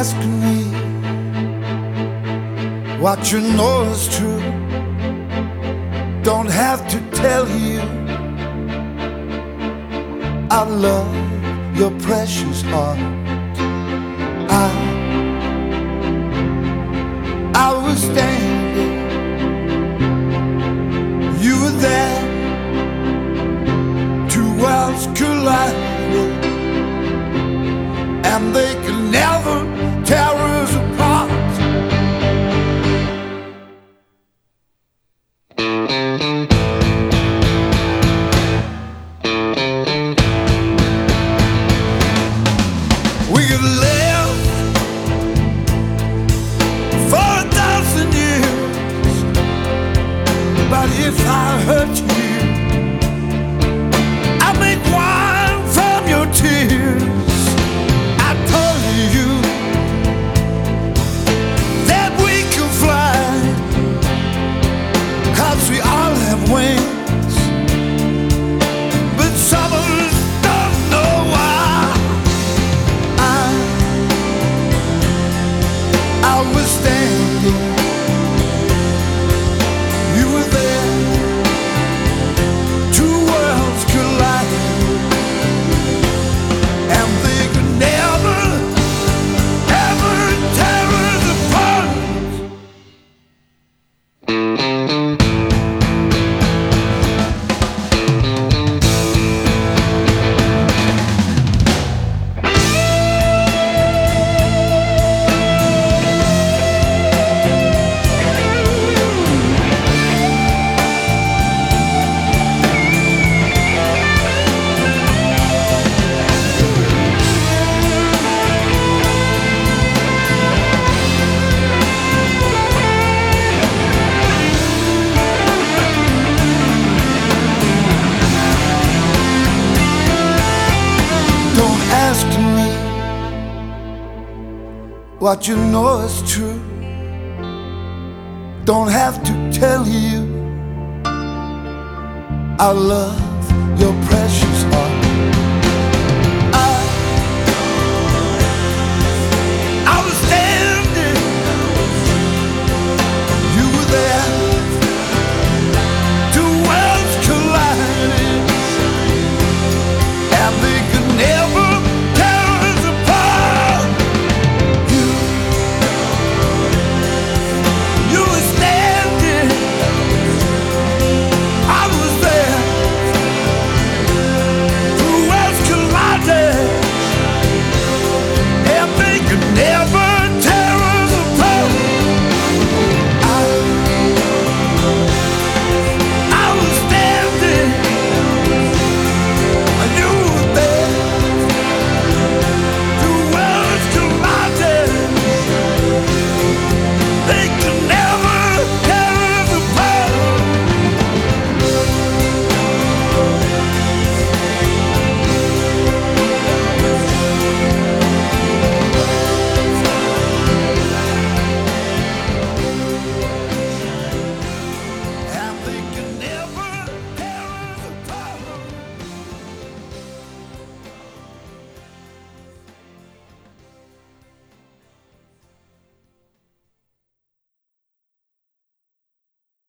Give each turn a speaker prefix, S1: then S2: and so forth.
S1: ask me what you know is true. Don't have to tell you I love your precious heart. I was standing, you were there, two worlds collided, and they could never tear us apart. We could live for 1,000 years, but if I hurt you, I make wine from your tears. I told you that we can fly, 'cause we all have wings, but some of us don't know why. I was standing, you were there, two worlds collided, and they could never, ever tear us apart. Don't ask me what you know is true. Don't have to tell you I love your precious heart. I was standing, you were there, two worlds colliding, and they could never tear us apart. You were standing, I was there, two worlds collided, and they could never